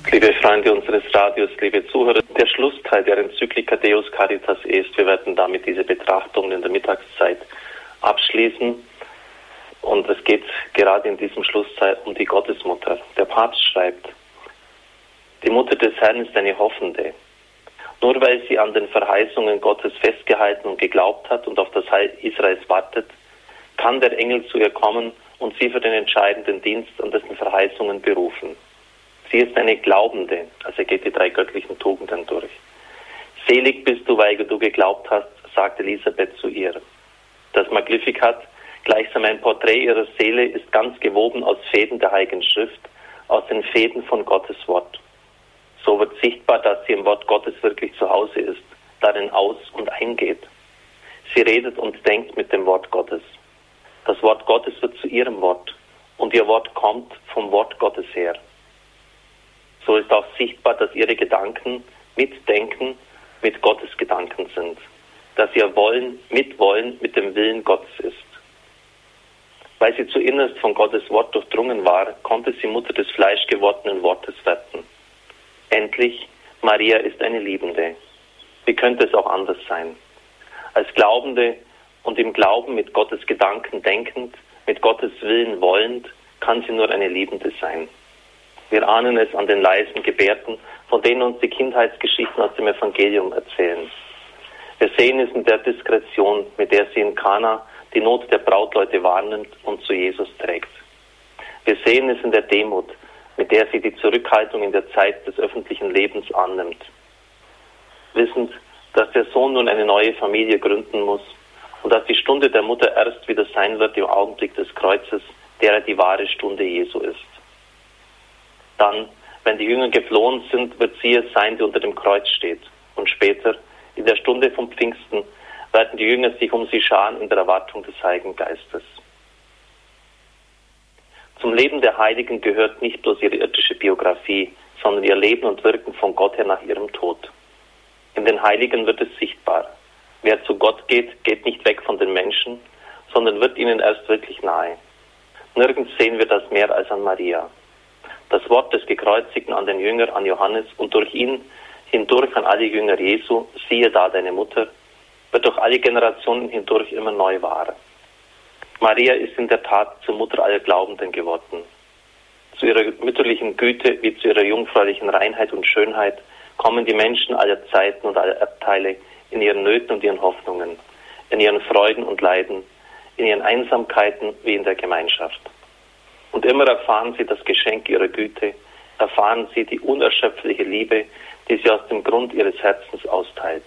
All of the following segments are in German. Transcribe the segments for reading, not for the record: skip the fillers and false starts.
Liebe Freunde unseres Radios, liebe Zuhörer, der Schlussteil der Enzyklika Deus Caritas est. Wir werden damit diese Betrachtungen in der Mittagszeit abschließen. Und es geht gerade in diesem Schlussteil um die Gottesmutter. Der Papst schreibt: Die Mutter des Herrn ist eine Hoffende. Nur weil sie an den Verheißungen Gottes festgehalten und geglaubt hat und auf das Heil Israels wartet, kann der Engel zu ihr kommen und sie für den entscheidenden Dienst an dessen Verheißungen berufen. Sie ist eine Glaubende, also er geht die 3 göttlichen Tugenden durch. Selig bist du, weil du geglaubt hast, sagt Elisabeth zu ihr. Das Magnificat, gleichsam ein Porträt ihrer Seele, ist ganz gewoben aus Fäden der Heiligen Schrift, aus den Fäden von Gottes Wort. So wird sichtbar, dass sie im Wort Gottes wirklich zu Hause ist, darin aus- und eingeht. Sie redet und denkt mit dem Wort Gottes. Das Wort Gottes wird zu ihrem Wort und ihr Wort kommt vom Wort Gottes her. So ist auch sichtbar, dass ihre Gedanken mitdenken mit Gottes Gedanken sind, dass ihr Wollen mit dem Willen Gottes ist. Weil sie zu innerst von Gottes Wort durchdrungen war, konnte sie Mutter des fleischgewordenen Wortes werden. Endlich, Maria ist eine Liebende. Wie könnte es auch anders sein? Als Glaubende und im Glauben mit Gottes Gedanken denkend, mit Gottes Willen wollend, kann sie nur eine Liebende sein. Wir ahnen es an den leisen Gebärden, von denen uns die Kindheitsgeschichten aus dem Evangelium erzählen. Wir sehen es in der Diskretion, mit der sie in Kana die Not der Brautleute wahrnimmt und zu Jesus trägt. Wir sehen es in der Demut, mit der sie die Zurückhaltung in der Zeit des öffentlichen Lebens annimmt. Wissend, dass der Sohn nun eine neue Familie gründen muss und dass die Stunde der Mutter erst wieder sein wird im Augenblick des Kreuzes, der die wahre Stunde Jesu ist. Dann, wenn die Jünger geflohen sind, wird sie es sein, die unter dem Kreuz steht. Und später, in der Stunde vom Pfingsten, werden die Jünger sich um sie scharen in der Erwartung des Heiligen Geistes. Zum Leben der Heiligen gehört nicht bloß ihre irdische Biografie, sondern ihr Leben und Wirken von Gott her nach ihrem Tod. In den Heiligen wird es sichtbar. Wer zu Gott geht, geht nicht weg von den Menschen, sondern wird ihnen erst wirklich nahe. Nirgends sehen wir das mehr als an Maria. Das Wort des Gekreuzigten an den Jünger, an Johannes und durch ihn hindurch an alle Jünger Jesu, siehe da deine Mutter, wird durch alle Generationen hindurch immer neu wahr. Maria ist in der Tat zur Mutter aller Glaubenden geworden. Zu ihrer mütterlichen Güte wie zu ihrer jungfräulichen Reinheit und Schönheit kommen die Menschen aller Zeiten und aller Erdteile in ihren Nöten und ihren Hoffnungen, in ihren Freuden und Leiden, in ihren Einsamkeiten wie in der Gemeinschaft. Und immer erfahren sie das Geschenk ihrer Güte, erfahren sie die unerschöpfliche Liebe, die sie aus dem Grund ihres Herzens austeilt.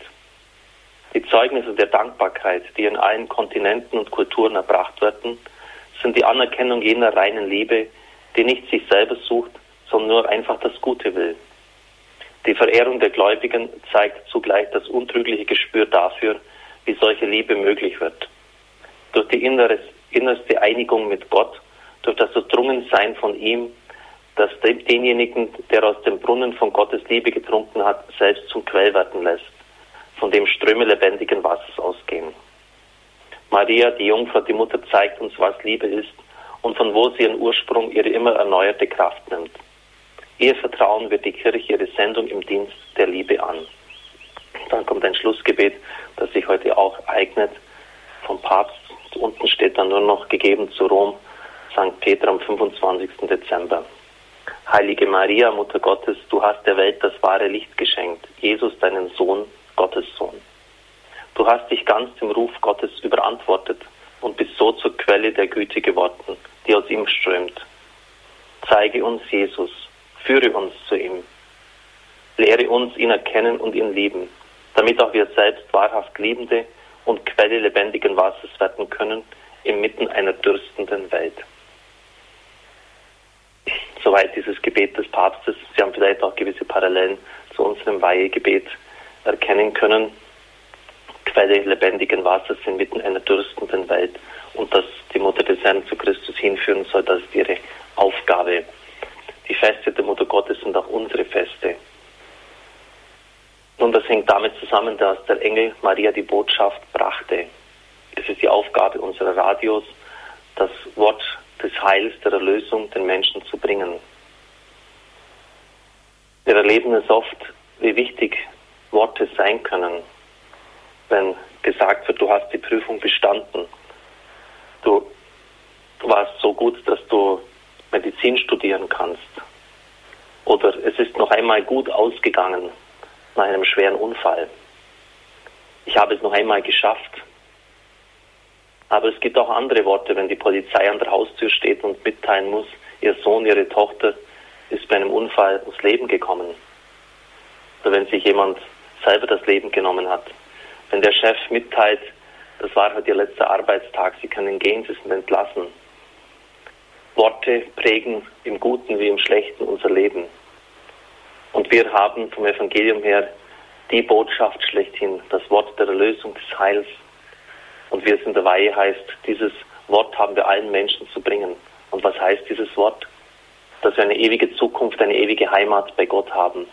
Die Zeugnisse der Dankbarkeit, die in allen Kontinenten und Kulturen erbracht werden, sind die Anerkennung jener reinen Liebe, die nicht sich selber sucht, sondern nur einfach das Gute will. Die Verehrung der Gläubigen zeigt zugleich das untrügliche Gespür dafür, wie solche Liebe möglich wird. Durch die innerste Einigung mit Gott, durch das Durchdrungensein von ihm, das denjenigen, der aus dem Brunnen von Gottes Liebe getrunken hat, selbst zum Quell werden lässt, von dem Ströme lebendigen Wassers ausgehen. Maria, die Jungfrau, die Mutter, zeigt uns, was Liebe ist und von wo sie ihren Ursprung, ihre immer erneuerte Kraft nimmt. Ihr Vertrauen wird die Kirche ihre Sendung im Dienst der Liebe an. Dann kommt ein Schlussgebet, das sich heute auch eignet, vom Papst. Unten steht dann nur noch gegeben zu Rom, St. Peter am 25. Dezember. Heilige Maria, Mutter Gottes, du hast der Welt das wahre Licht geschenkt, Jesus, deinen Sohn, Gottes Sohn. Du hast dich ganz dem Ruf Gottes überantwortet und bist so zur Quelle der Güte geworden, die aus ihm strömt. Zeige uns Jesus, führe uns zu ihm. Lehre uns, ihn erkennen und ihn lieben, damit auch wir selbst wahrhaft Liebende und Quelle lebendigen Wassers werden können, inmitten einer dürstenden Welt. Soweit dieses Gebet des Papstes. Sie haben vielleicht auch gewisse Parallelen zu unserem Weihegebet erkennen können. Quelle lebendigen Wassers inmitten einer dürstenden Welt und dass die Mutter des Herrn zu Christus hinführen soll, das ist ihre Aufgabe. Die Feste der Mutter Gottes sind auch unsere Feste. Nun, das hängt damit zusammen, dass der Engel Maria die Botschaft brachte. Es ist die Aufgabe unserer Radios, das Wort des Heils, der Erlösung den Menschen zu bringen. Wir erleben es oft, wie wichtig Worte sein können, wenn gesagt wird, du hast die Prüfung bestanden. Du warst so gut, dass du Medizin studieren kannst. Oder es ist noch einmal gut ausgegangen nach einem schweren Unfall. Ich habe es noch einmal geschafft. Aber es gibt auch andere Worte, wenn die Polizei an der Haustür steht und mitteilen muss, ihr Sohn, ihre Tochter ist bei einem Unfall ums Leben gekommen. Oder wenn sich jemand selber das Leben genommen hat. Wenn der Chef mitteilt, das war heute ihr letzter Arbeitstag, Sie können gehen, Sie sind entlassen. Worte prägen im Guten wie im Schlechten unser Leben. Und wir haben vom Evangelium her die Botschaft schlechthin, das Wort der Erlösung, des Heils. Und wie es in der Weihe heißt, dieses Wort haben wir allen Menschen zu bringen. Und was heißt dieses Wort? Dass wir eine ewige Zukunft, eine ewige Heimat bei Gott haben.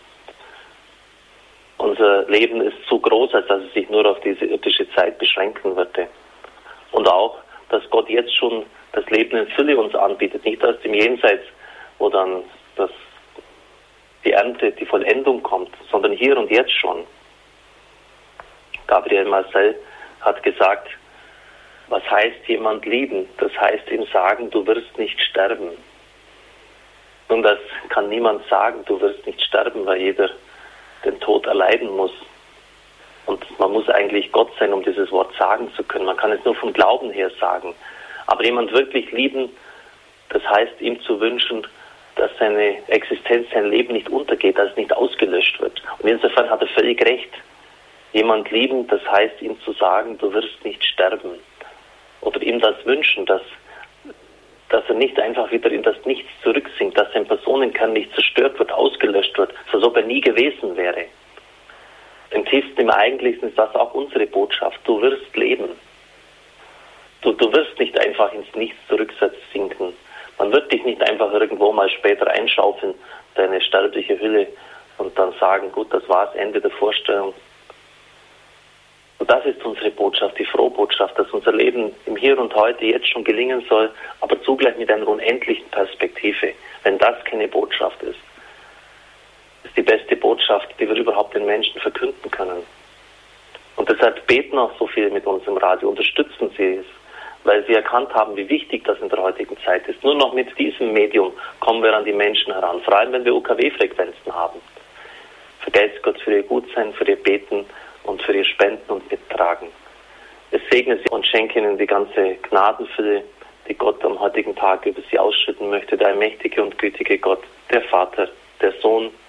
Unser Leben ist zu groß, als dass es sich nur auf diese irdische Zeit beschränken würde. Und auch, dass Gott jetzt schon das Leben in Fülle uns anbietet, nicht erst im Jenseits, wo dann die Ernte, die Vollendung kommt, sondern hier und jetzt schon. Gabriel Marcel hat gesagt, was heißt jemand lieben? Das heißt ihm sagen, du wirst nicht sterben. Nun, das kann niemand sagen, du wirst nicht sterben, weil jeder den Tod erleiden muss. Und man muss eigentlich Gott sein, um dieses Wort sagen zu können. Man kann es nur vom Glauben her sagen. Aber jemand wirklich lieben, das heißt ihm zu wünschen, dass seine Existenz, sein Leben nicht untergeht, dass es nicht ausgelöscht wird. Und insofern hat er völlig recht. Jemand lieben, das heißt ihm zu sagen, du wirst nicht sterben. Oder ihm das wünschen, dass er nicht einfach wieder in das Nichts zurücksinkt, dass sein Personenkern nicht zerstört wird, ausgelöscht wird, als ob er nie gewesen wäre. Im tiefsten, im Eigentlichsten ist das auch unsere Botschaft. Du wirst leben. Du wirst nicht einfach ins Nichts zurücksinken. Man wird dich nicht einfach irgendwo mal später einschaufeln, deine sterbliche Hülle, und dann sagen, gut, das war's, Ende der Vorstellung. Und das ist unsere Botschaft, die frohe Botschaft, dass unser Leben im Hier und Heute jetzt schon gelingen soll, aber zugleich mit einer unendlichen Perspektive. Wenn das keine Botschaft ist, ist die beste Botschaft, die wir überhaupt den Menschen verkünden können. Und deshalb beten auch so viele mit uns im Radio, unterstützen Sie es, weil sie erkannt haben, wie wichtig das in der heutigen Zeit ist. Nur noch mit diesem Medium kommen wir an die Menschen heran, vor allem wenn wir UKW-Frequenzen haben. Vergelt's Gott für ihr Gutsein, für ihr Beten und für ihr Spenden und Mittragen. Es segne sie und schenke ihnen die ganze Gnadenfülle, die Gott am heutigen Tag über sie ausschütten möchte, der allmächtige und gütige Gott, der Vater, der Sohn